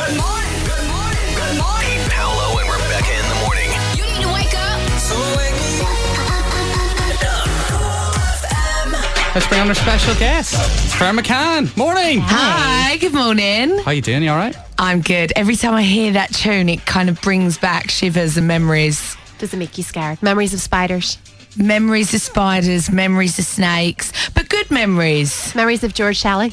Good morning. Good morning. Good morning. Pete, Paolo, and Rebecca in the morning. You need to wake up. So wake me up. Let's bring on our special guest. It's Fer McCann. Morning. Hi, good morning. How you doing? You all right? I'm good. Every time I hear that tune, it kind of brings back shivers and memories. Does it make you scared? Memories of spiders. Memories of spiders, memories of snakes, but good memories. Memories of George Shelley.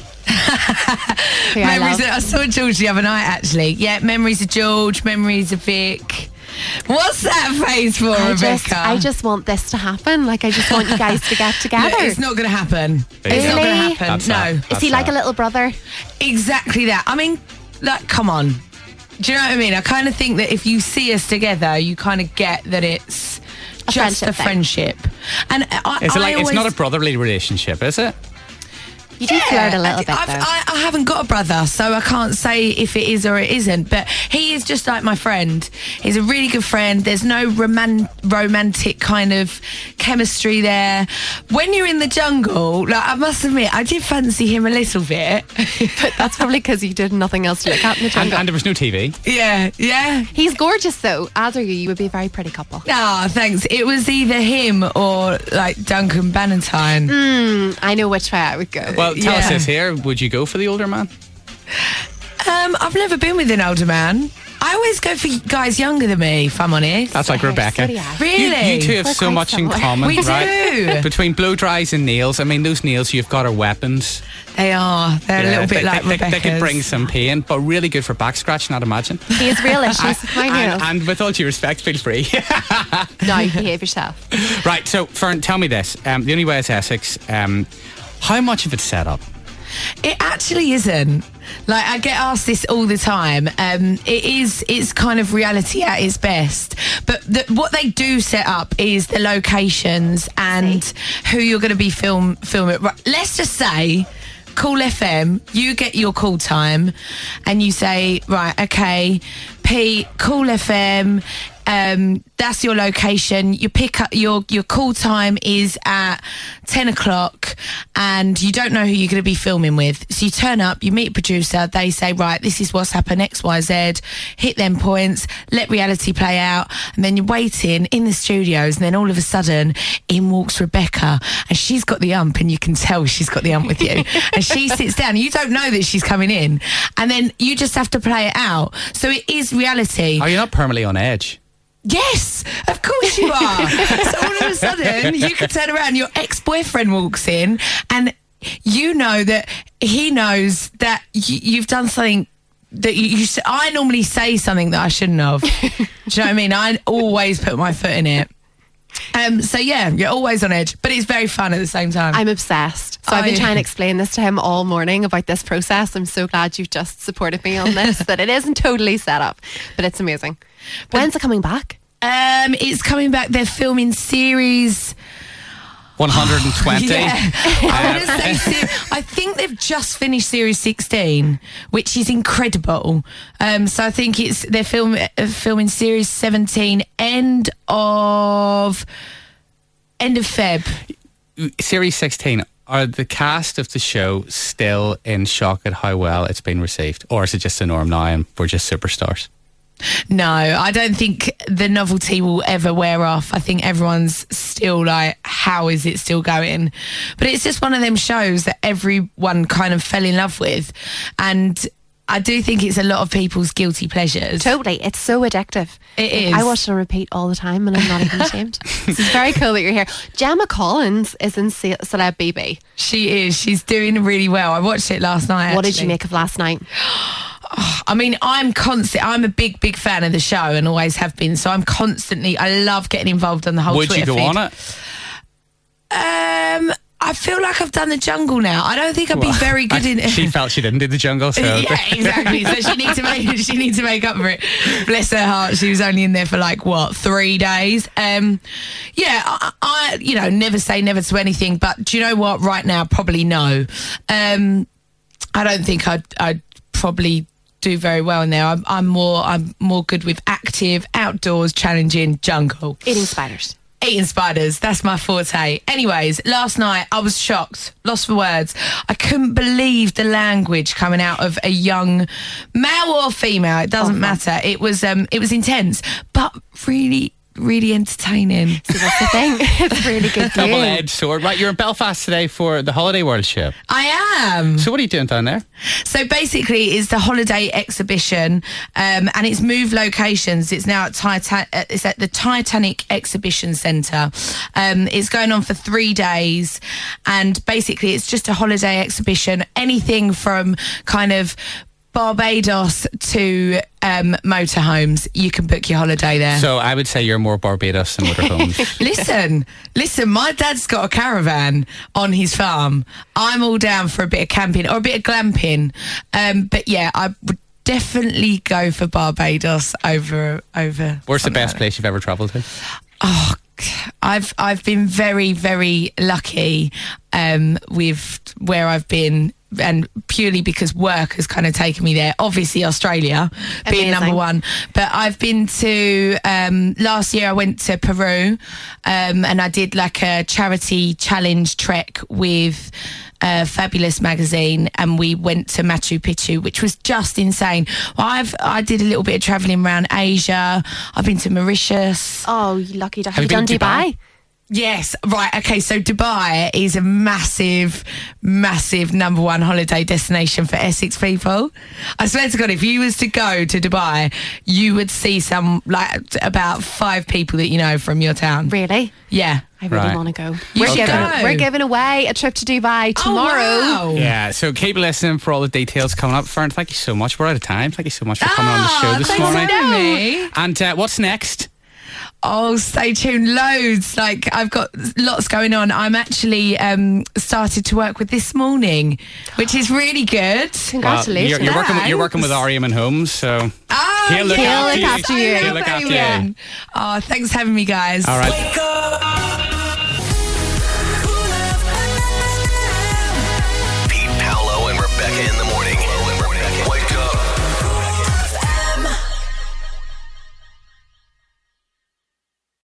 Memories I saw George the other night, actually. Yeah, memories of George, memories of Vic. What's that face for, Rebecca? I just want this to happen. Like, I just want you guys to get together. No, it's not going to happen. It's not going to happen. That's no. that. Is he like a little brother? Exactly that. I mean, like, come on. Do you know what I mean? I kind of think that if you see us together, you kind of get that it's just a friendship. And It's not a brotherly relationship, is it? You do flirt a little bit, though. I haven't got a brother, so I can't say if it is or it isn't. But he is just like my friend. He's a really good friend. There's no romantic kind of chemistry there. When you're in the jungle, like, I must admit, I did fancy him a little bit. But that's probably because you did nothing else to look at in the jungle. And there was no TV. Yeah. He's gorgeous, though. As are you. You would be a very pretty couple. Ah, thanks. It was either him or like Duncan Bannatyne. I know which way I would go. Well, tell us Yeah. this here. Would you go for the older man? I've never been with an older man. I always go for guys younger than me, if I'm honest. That's like Rebecca. So do I. Really? You two have We're so quite much in similar. common, We right? do. Between blow dries and nails. I mean, those nails you've got are weapons. They are. They're a little bit like Rebecca's. They could bring some pain, but really good for back scratching, I'd imagine. He has real issues with my nails. And with all due respect, feel free. No, you behave yourself. Right, so Fern, tell me this. The Only Way is Essex. How much of it's set up? It actually isn't. Like, I get asked this all the time. It's kind of reality at its best. But what they do set up is the locations and who you're going to be filming. Right, let's just say, Cool FM, you get your call time and you say, right, okay, Pete, Cool FM, that's your location. You pick up your call time is at 10 o'clock and you don't know who you're going to be filming with. So you turn up, you meet a producer, they say, right, this is what's happened, X, Y, Z, hit them points, let reality play out, and then you're waiting in the studios, and then all of a sudden in walks Rebecca, and she's got the ump, and you can tell she's got the ump with you. And she sits down, and you don't know that she's coming in, and then you just have to play it out. So it is reality. Are you not permanently on edge? Yes, of course you are. So all of a sudden, you can turn around, your ex-boyfriend walks in, and you know that he knows that you've done something that I normally say something that I shouldn't have. Do you know what I mean? I always put my foot in it. So yeah, you're always on edge, but it's very fun at the same time. I'm obsessed. So I've been trying to explain this to him all morning about this process. I'm so glad you've just supported me on this, that it isn't totally set up, but it's amazing. When's it coming back? It's coming back. They're filming series 120. Yeah. I think they've just finished series 16, which is incredible. So I think they're filming series 17 end of Feb. Series 16, are the cast of the show still in shock at how well it's been received? Or is it just the norm now and we're just superstars? No, I don't think the novelty will ever wear off. I think everyone's still like, how is it still going? But it's just one of them shows that everyone kind of fell in love with. And I do think it's a lot of people's guilty pleasures. Totally. It's so addictive. It is. I watch it on repeat all the time and I'm not even ashamed. This is very cool that you're here. Gemma Collins is in Celeb BB. She is. She's doing really well. I watched it last night. What did you make of last night? I mean, I'm a big fan of the show and always have been. So I love getting involved on the whole Would Twitter you go feed. on it? I feel like I've done the jungle now. I don't think I'd be very good in it. She felt she didn't do the jungle, so Yeah, exactly. So she needs to make up for it. Bless her heart. She was only in there for 3 days. I never say never to anything. But do you know what? Right now, probably no. I don't think I'd probably do very well in there. I'm more good with active, outdoors, challenging, jungle. Eating spiders. Eating spiders, that's my forte. Anyways, last night I was shocked, lost for words. I couldn't believe the language coming out of a young male or female. It doesn't matter. It was intense, but really entertaining. So that's the thing. It's really good for you. Double-edged sword. Right, you're in Belfast today for the Holiday World show. I am. So what are you doing down there? So basically, it's the holiday exhibition, and it's moved locations. It's now at it's at the Titanic Exhibition Centre. It's going on for 3 days, and basically, it's just a holiday exhibition. Anything from kind of Barbados to motorhomes, you can book your holiday there. So I would say you're more Barbados than motorhomes. Listen, my dad's got a caravan on his farm. I'm all down for a bit of camping or a bit of glamping. But yeah, I would definitely go for Barbados over. Where's the best place you've ever travelled to? Oh, I've been very, very lucky with where I've been, and purely because work has kind of taken me there. Obviously Australia being number one, but I've been to last year I went to Peru, and I did like a charity challenge trek with Fabulous magazine, and we went to Machu Picchu, which was just insane. Well, I did a little bit of travelling around Asia. I've been to Mauritius. Oh, you lucky duck. Have you done been to Dubai? Yes, right, okay, so Dubai is a massive number one holiday destination for Essex people. I swear to God, if you was to go to Dubai, you would see about 5 people that you know from your town. Really? Yeah. I really Right. want to go. You should go. We're giving away a trip to Dubai tomorrow. Oh, wow. Yeah, so keep listening for all the details coming up. Fern, thank you so much. We're out of time. Thank you so much for coming on the show this thanks morning. for having me. And what's next? Oh, stay tuned. Loads. Like, I've got lots going on. I'm actually started to work with This Morning, which is really good. Congratulations. Well, you're working with Ariam and Holmes, so Oh, he'll look yeah. after you. after you. He'll look after you. Oh, thanks for having me, guys. All right. Wake up.